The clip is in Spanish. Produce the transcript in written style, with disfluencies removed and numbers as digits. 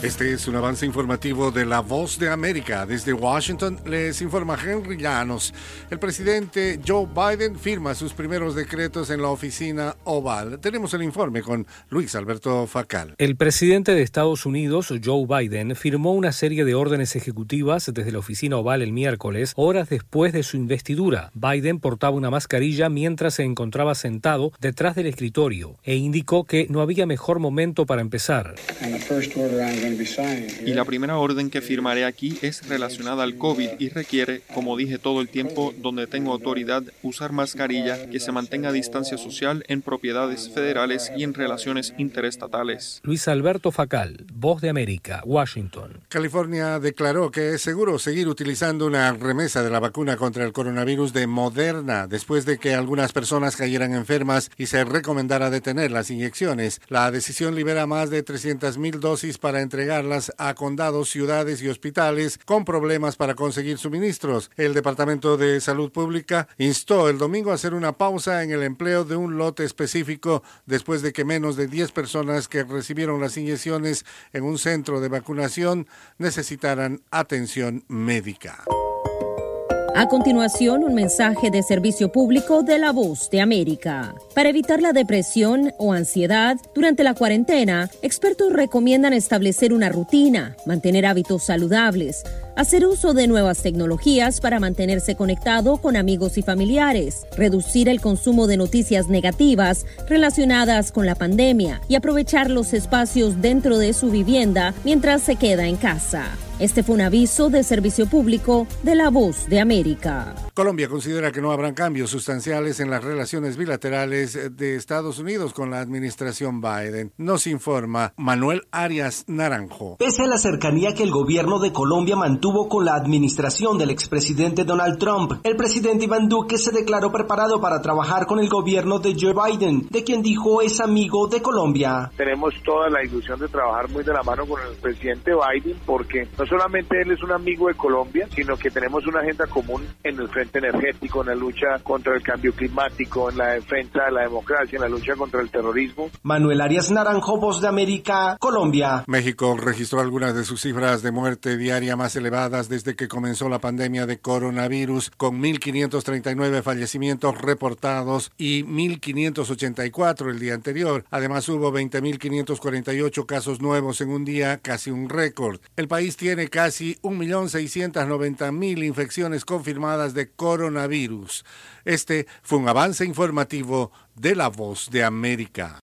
Este es un avance informativo de La Voz de América. Desde Washington les informa Henry Llanos. El presidente Joe Biden firma sus primeros decretos en la oficina Oval. Tenemos el informe con Luis Alberto Facal. El presidente de Estados Unidos, Joe Biden, firmó una serie de órdenes ejecutivas desde la oficina Oval el miércoles, horas después de su investidura. Biden portaba una mascarilla mientras se encontraba sentado detrás del escritorio e indicó que no había mejor momento para empezar. Y la primera orden que firmaré aquí es relacionada al COVID y requiere, como dije todo el tiempo, donde tengo autoridad, usar mascarilla, que se mantenga distancia social en propiedades federales y en relaciones interestatales. Luis Alberto Facal, Voz de América, Washington. California declaró que es seguro seguir utilizando una remesa de la vacuna contra el coronavirus de Moderna después de que algunas personas cayeran enfermas y se recomendara detener las inyecciones. La decisión libera más de 300,000 dosis para entregarlas a condados, ciudades y hospitales con problemas para conseguir suministros. El Departamento de Salud Pública instó el domingo a hacer una pausa en el empleo de un lote específico después de que menos de 10 personas que recibieron las inyecciones en un centro de vacunación necesitaran atención médica. A continuación, un mensaje de servicio público de La Voz de América. Para evitar la depresión o ansiedad durante la cuarentena, expertos recomiendan establecer una rutina, mantener hábitos saludables, hacer uso de nuevas tecnologías para mantenerse conectado con amigos y familiares, reducir el consumo de noticias negativas relacionadas con la pandemia y aprovechar los espacios dentro de su vivienda mientras se queda en casa. Este fue un aviso de servicio público de La Voz de América. Colombia considera que no habrán cambios sustanciales en las relaciones bilaterales de Estados Unidos con la administración Biden. Nos informa Manuel Arias Naranjo. Pese a la cercanía que el gobierno de Colombia mantuvo con la administración del expresidente Donald Trump, el presidente Iván Duque se declaró preparado para trabajar con el gobierno de Joe Biden, de quien dijo es amigo de Colombia. Tenemos toda la ilusión de trabajar muy de la mano con el presidente Biden, porque no solamente él es un amigo de Colombia, sino que tenemos una agenda común en el frente energético, en la lucha contra el cambio climático, en la defensa de la democracia, en la lucha contra el terrorismo. Manuel Arias Naranjo, Voz de América, Colombia. México registró algunas de sus cifras de muerte diaria más elevadas desde que comenzó la pandemia de coronavirus, con 1,539 fallecimientos reportados y 1,584 el día anterior. Además, hubo 20,548 casos nuevos en un día, casi un récord. El país tiene casi 1,690,000 infecciones confirmadas de coronavirus. Este fue un avance informativo de La Voz de América.